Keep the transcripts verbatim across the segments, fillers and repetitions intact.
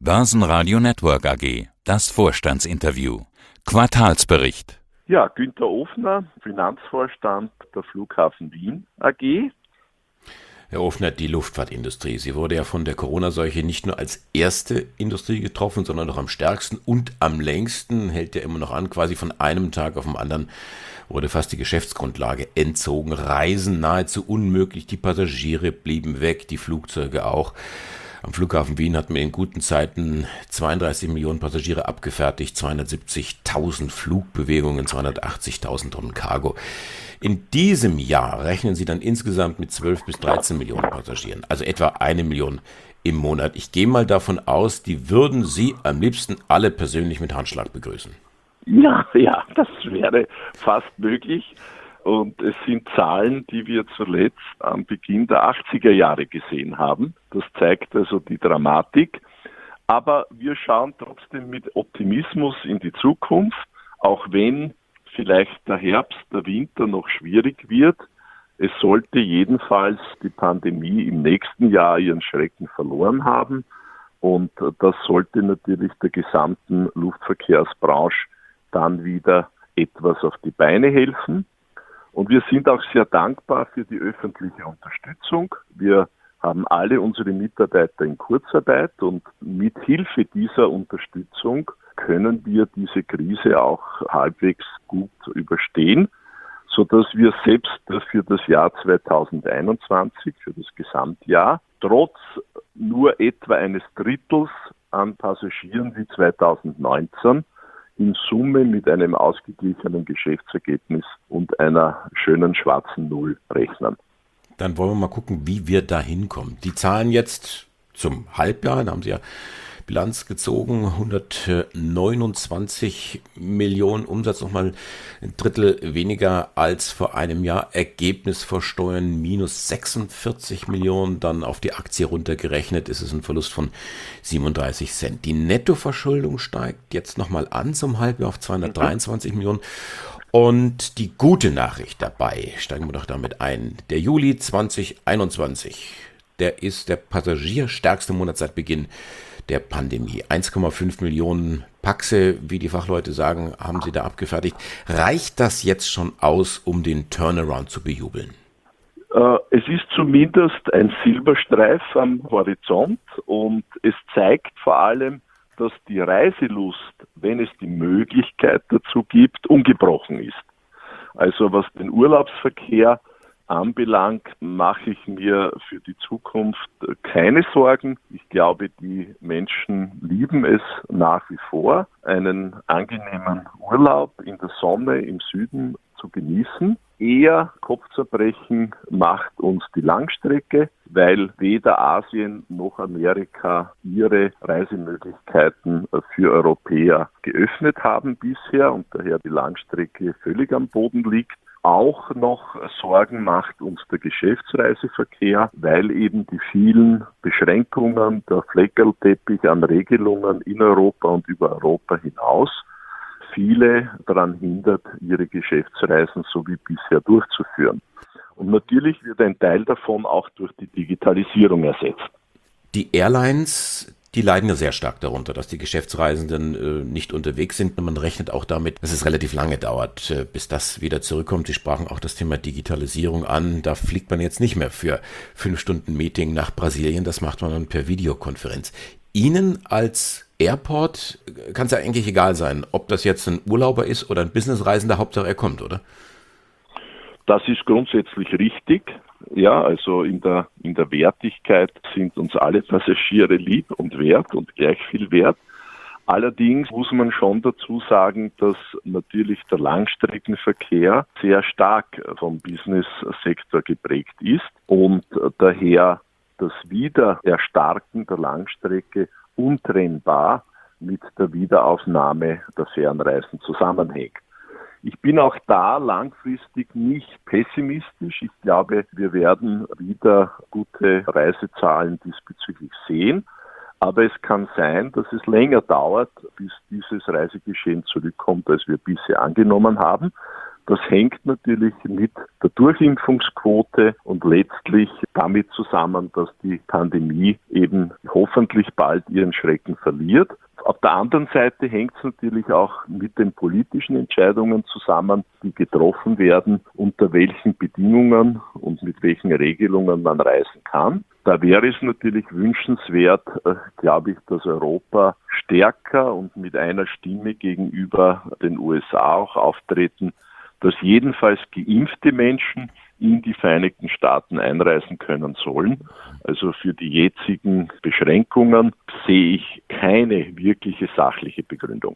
Börsenradio Network A G. Das Vorstandsinterview. Quartalsbericht. Ja, Günther Ofner, Finanzvorstand der Flughafen Wien A G. Herr Ofner, die Luftfahrtindustrie, sie wurde ja von der Corona-Seuche nicht nur als erste Industrie getroffen, sondern noch am stärksten und am längsten, hält ja immer noch an, quasi von einem Tag auf den anderen wurde fast die Geschäftsgrundlage entzogen, Reisen nahezu unmöglich, die Passagiere blieben weg, die Flugzeuge auch. Am Flughafen Wien hatten wir in guten Zeiten zweiunddreißig Millionen Passagiere abgefertigt, zweihundertsiebzigtausend Flugbewegungen, zweihundertachtzigtausend Tonnen Cargo. In diesem Jahr rechnen Sie dann insgesamt mit zwölf bis dreizehn Millionen Passagieren, also etwa eine Million im Monat. Ich gehe mal davon aus, die würden Sie am liebsten alle persönlich mit Handschlag begrüßen. Ja, ja, das wäre fast möglich. Und es sind Zahlen, die wir zuletzt am Beginn der achtziger Jahre gesehen haben. Das zeigt also die Dramatik. Aber wir schauen trotzdem mit Optimismus in die Zukunft, auch wenn vielleicht der Herbst, der Winter noch schwierig wird. Es sollte jedenfalls die Pandemie im nächsten Jahr ihren Schrecken verloren haben. Und das sollte natürlich der gesamten Luftverkehrsbranche dann wieder etwas auf die Beine helfen. Und wir sind auch sehr dankbar für die öffentliche Unterstützung. Wir haben alle unsere Mitarbeiter in Kurzarbeit und mit Hilfe dieser Unterstützung können wir diese Krise auch halbwegs gut überstehen, sodass wir selbst für das Jahr zweitausendeinundzwanzig, für das Gesamtjahr, trotz nur etwa eines Drittels an Passagieren wie zweitausendneunzehn in Summe mit einem ausgeglichenen Geschäftsergebnis und einer schönen schwarzen Null rechnen. Dann wollen wir mal gucken, wie wir da hinkommen. Die Zahlen jetzt zum Halbjahr, da haben Sie ja Bilanz gezogen, hundertneunundzwanzig Millionen Umsatz, nochmal ein Drittel weniger als vor einem Jahr. Ergebnis vor Steuern minus sechsundvierzig Millionen, dann auf die Aktie runtergerechnet ist es ein Verlust von siebenunddreißig Cent. Die Nettoverschuldung steigt jetzt nochmal an zum Halbjahr auf zweihundertdreiundzwanzig Millionen. Und die gute Nachricht dabei, steigen wir doch damit ein, der Juli zweitausendeinundzwanzig, der ist der passagierstärkste Monat seit Beginn der Pandemie. eins Komma fünf Millionen Paxe, wie die Fachleute sagen, haben sie da abgefertigt. Reicht das jetzt schon aus, um den Turnaround zu bejubeln? Äh, es ist zumindest ein Silberstreif am Horizont und es zeigt vor allem, dass die Reiselust, wenn es die Möglichkeit dazu gibt, ungebrochen ist. Also was den Urlaubsverkehr anbelangt, mache ich mir für die Zukunft keine Sorgen. Ich glaube, die Menschen lieben es nach wie vor, einen angenehmen Urlaub in der Sonne im Süden zu genießen. Eher Kopfzerbrechen macht uns die Langstrecke, weil weder Asien noch Amerika ihre Reisemöglichkeiten für Europäer geöffnet haben bisher und daher die Langstrecke völlig am Boden liegt. Auch noch Sorgen macht uns der Geschäftsreiseverkehr, weil eben die vielen Beschränkungen, der Fleckerlteppich an Regelungen in Europa und über Europa hinaus viele daran hindert, ihre Geschäftsreisen so wie bisher durchzuführen. Und natürlich wird ein Teil davon auch durch die Digitalisierung ersetzt. Die Airlines, die leiden ja sehr stark darunter, dass die Geschäftsreisenden äh, nicht unterwegs sind. Und man rechnet auch damit, dass es relativ lange dauert, äh, bis das wieder zurückkommt. Sie sprachen auch das Thema Digitalisierung an. Da fliegt man jetzt nicht mehr für fünf Stunden Meeting nach Brasilien. Das macht man dann per Videokonferenz. Ihnen als Airport kann es ja eigentlich egal sein, ob das jetzt ein Urlauber ist oder ein Businessreisender, Hauptsache er kommt, oder? Das ist grundsätzlich richtig. Ja, also in der, in der Wertigkeit sind uns alle Passagiere lieb und wert und gleich viel wert. Allerdings muss man schon dazu sagen, dass natürlich der Langstreckenverkehr sehr stark vom Business-Sektor geprägt ist und daher das Wiedererstarken der Langstrecke untrennbar mit der Wiederaufnahme der Fernreisen zusammenhängt. Ich bin auch da langfristig nicht pessimistisch. Ich glaube, wir werden wieder gute Reisezahlen diesbezüglich sehen. Aber es kann sein, dass es länger dauert, bis dieses Reisegeschehen zurückkommt, als wir bisher angenommen haben. Das hängt natürlich mit der Durchimpfungsquote und letztlich damit zusammen, dass die Pandemie eben hoffentlich bald ihren Schrecken verliert. Auf der anderen Seite hängt es natürlich auch mit den politischen Entscheidungen zusammen, die getroffen werden, unter welchen Bedingungen und mit welchen Regelungen man reisen kann. Da wäre es natürlich wünschenswert, äh, glaube ich, dass Europa stärker und mit einer Stimme gegenüber den U S A auch auftreten, dass jedenfalls geimpfte Menschen in die Vereinigten Staaten einreisen können sollen. Also für die jetzigen Beschränkungen sehe ich keine wirkliche sachliche Begründung.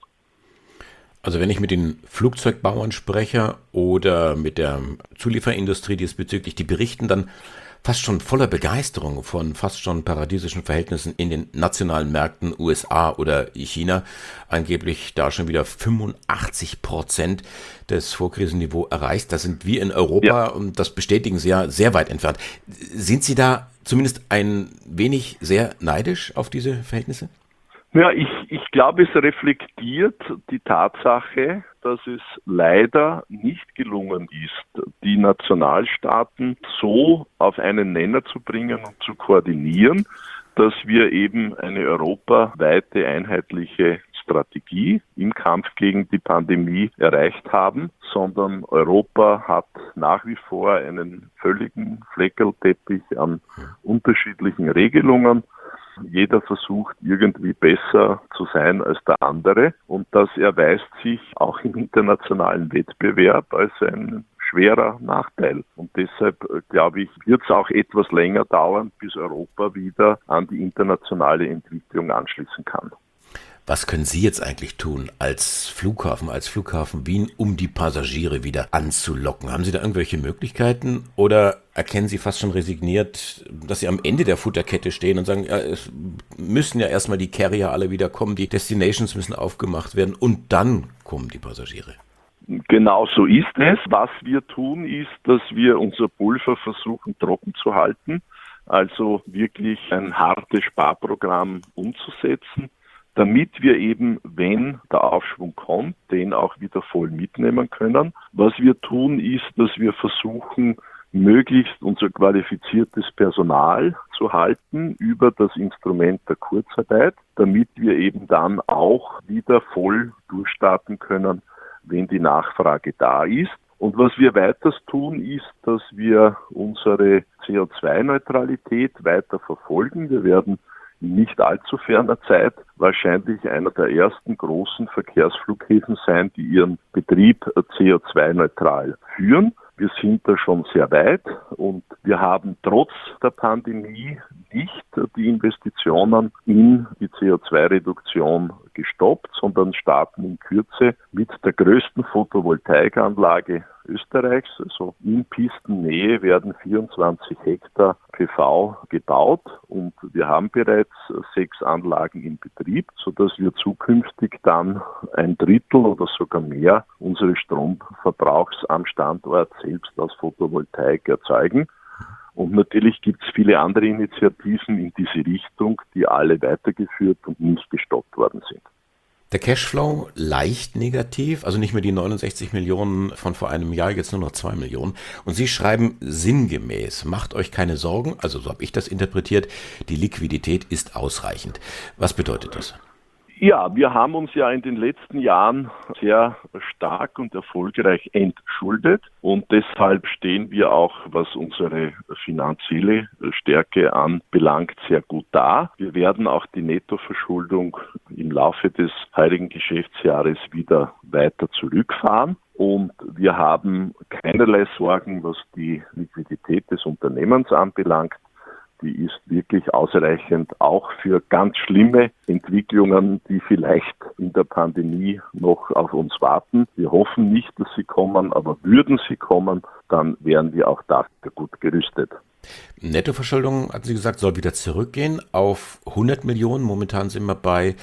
Also wenn ich mit den Flugzeugbauern spreche oder mit der Zulieferindustrie diesbezüglich, die berichten dann fast schon voller Begeisterung von fast schon paradiesischen Verhältnissen in den nationalen Märkten U S A oder China. Angeblich da schon wieder fünfundachtzig Prozent des Vorkrisenniveaus erreicht. Da sind wir in Europa, ja, und das bestätigen Sie ja, sehr weit entfernt. Sind Sie da zumindest ein wenig sehr neidisch auf diese Verhältnisse? Ja, ich, ich glaube, es reflektiert die Tatsache, dass es leider nicht gelungen ist, die Nationalstaaten so auf einen Nenner zu bringen und zu koordinieren, dass wir eben eine europaweite einheitliche Strategie im Kampf gegen die Pandemie erreicht haben, sondern Europa hat nach wie vor einen völligen Fleckerlteppich an unterschiedlichen Regelungen. Jeder versucht irgendwie besser zu sein als der andere und das erweist sich auch im internationalen Wettbewerb als ein schwerer Nachteil. Und deshalb, glaube ich, wird es auch etwas länger dauern, bis Europa wieder an die internationale Entwicklung anschließen kann. Was können Sie jetzt eigentlich tun als Flughafen, als Flughafen Wien, um die Passagiere wieder anzulocken? Haben Sie da irgendwelche Möglichkeiten oder erkennen Sie fast schon resigniert, dass Sie am Ende der Futterkette stehen und sagen, ja, es müssen ja erstmal die Carrier alle wieder kommen, die Destinations müssen aufgemacht werden und dann kommen die Passagiere? Genau so ist es. Was wir tun, ist, dass wir unser Pulver versuchen trocken zu halten, also wirklich ein hartes Sparprogramm umzusetzen, damit wir eben, wenn der Aufschwung kommt, den auch wieder voll mitnehmen können. Was wir tun, ist, dass wir versuchen, möglichst unser qualifiziertes Personal zu halten über das Instrument der Kurzarbeit, damit wir eben dann auch wieder voll durchstarten können, wenn die Nachfrage da ist. Und was wir weiters tun, ist, dass wir unsere C O zwei Neutralität weiter verfolgen. Wir werden in nicht allzu ferner Zeit wahrscheinlich einer der ersten großen Verkehrsflughäfen sein, die ihren Betrieb C O zwei neutral führen. Wir sind da schon sehr weit und wir haben trotz der Pandemie nicht die Investitionen in die C O zwei Reduktion gestoppt, sondern starten in Kürze mit der größten Photovoltaikanlage Österreichs. Also in Pistennähe werden vierundzwanzig Hektar P V gebaut und wir haben bereits sechs Anlagen in Betrieb, sodass wir zukünftig dann ein Drittel oder sogar mehr unseres Stromverbrauchs am Standort selbst aus Photovoltaik erzeugen. Und natürlich gibt es viele andere Initiativen in diese Richtung, die alle weitergeführt und nicht gestoppt worden sind. Der Cashflow leicht negativ, also nicht mehr die neunundsechzig Millionen von vor einem Jahr, jetzt nur noch zwei Millionen. Und Sie schreiben sinngemäß, macht euch keine Sorgen, also so habe ich das interpretiert, die Liquidität ist ausreichend. Was bedeutet das? Ja, wir haben uns ja in den letzten Jahren sehr stark und erfolgreich entschuldet und deshalb stehen wir auch, was unsere finanzielle Stärke anbelangt, sehr gut da. Wir werden auch die Nettoverschuldung im Laufe des heurigen Geschäftsjahres wieder weiter zurückfahren. Und wir haben keinerlei Sorgen, was die Liquidität des Unternehmens anbelangt. Die ist wirklich ausreichend, auch für ganz schlimme Entwicklungen, die vielleicht in der Pandemie noch auf uns warten. Wir hoffen nicht, dass sie kommen, aber würden sie kommen, dann wären wir auch dafür gut gerüstet. Nettoverschuldung, hatten Sie gesagt, soll wieder zurückgehen auf hundert Millionen. Momentan sind wir bei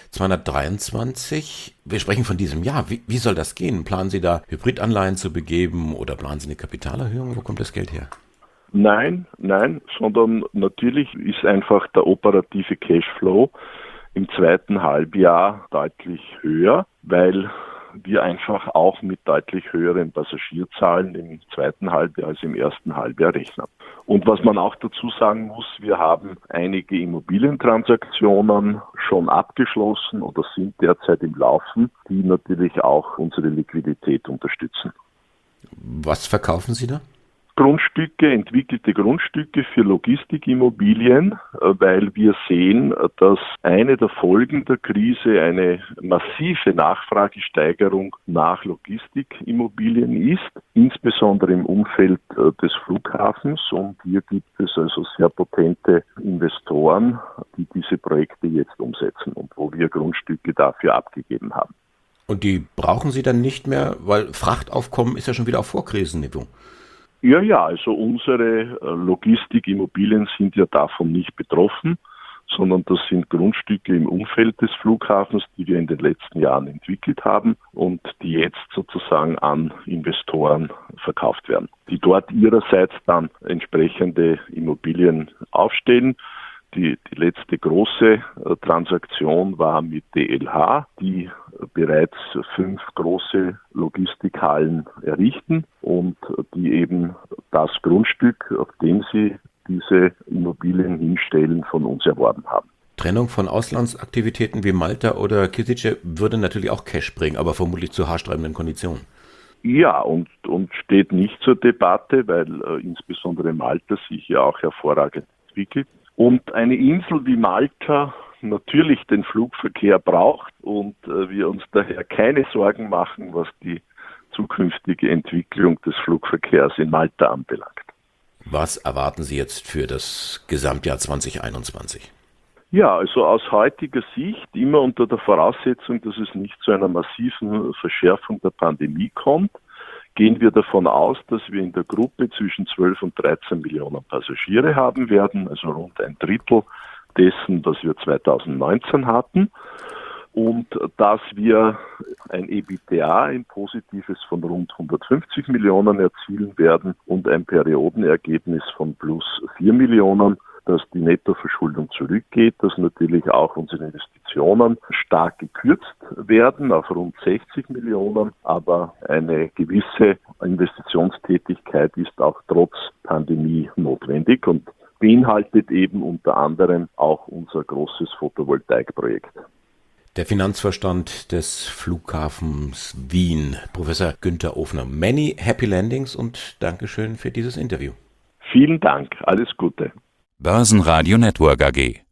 zweihundertdreiundzwanzig. Wir sprechen von diesem Jahr. Wie, wie soll das gehen? Planen Sie da Hybridanleihen zu begeben oder planen Sie eine Kapitalerhöhung? Wo kommt das Geld her? Nein, nein, sondern natürlich ist einfach der operative Cashflow im zweiten Halbjahr deutlich höher, weil wir einfach auch mit deutlich höheren Passagierzahlen im zweiten Halbjahr als im ersten Halbjahr rechnen. Und was man auch dazu sagen muss, wir haben einige Immobilientransaktionen schon abgeschlossen oder sind derzeit im Laufen, die natürlich auch unsere Liquidität unterstützen. Was verkaufen Sie da? Grundstücke, entwickelte Grundstücke für Logistikimmobilien, weil wir sehen, dass eine der Folgen der Krise eine massive Nachfragesteigerung nach Logistikimmobilien ist, insbesondere im Umfeld des Flughafens. Und hier gibt es also sehr potente Investoren, die diese Projekte jetzt umsetzen und wo wir Grundstücke dafür abgegeben haben. Und die brauchen Sie dann nicht mehr, weil Frachtaufkommen ist ja schon wieder auf Vorkrisenniveau. Ja, ja, also unsere Logistikimmobilien sind ja davon nicht betroffen, sondern das sind Grundstücke im Umfeld des Flughafens, die wir in den letzten Jahren entwickelt haben und die jetzt sozusagen an Investoren verkauft werden, die dort ihrerseits dann entsprechende Immobilien aufstellen. Die, die letzte große äh, Transaktion war mit D L H, die äh, bereits fünf große Logistikhallen errichten und äh, die eben das Grundstück, auf dem sie diese Immobilien hinstellen, von uns erworben haben. Trennung von Auslandsaktivitäten wie Malta oder Kisice würde natürlich auch Cash bringen, aber vermutlich zu haarsträubenden Konditionen. Ja, und, und steht nicht zur Debatte, weil äh, insbesondere Malta sich ja auch hervorragend entwickelt. Und eine Insel wie Malta natürlich den Flugverkehr braucht und äh, wir uns daher keine Sorgen machen, was die zukünftige Entwicklung des Flugverkehrs in Malta anbelangt. Was erwarten Sie jetzt für das Gesamtjahr zwanzig einundzwanzig? Ja, also aus heutiger Sicht, immer unter der Voraussetzung, dass es nicht zu einer massiven Verschärfung der Pandemie kommt, gehen wir davon aus, dass wir in der Gruppe zwischen zwölf und dreizehn Millionen Passagiere haben werden, also rund ein Drittel dessen, was wir zweitausendneunzehn hatten. Und dass wir ein EBITDA, ein positives von rund hundertfünfzig Millionen erzielen werden und ein Periodenergebnis von plus vier Millionen, dass die Nettoverschuldung zurückgeht, dass natürlich auch unsere Investitionen stark gekürzt werden auf rund sechzig Millionen, aber eine gewisse Investitionstätigkeit ist auch trotz Pandemie notwendig und beinhaltet eben unter anderem auch unser großes Photovoltaikprojekt. Der Finanzvorstand des Flughafens Wien, Professor Günther Ofner. Many happy landings und Dankeschön für dieses Interview. Vielen Dank, alles Gute. Börsenradio Network A G.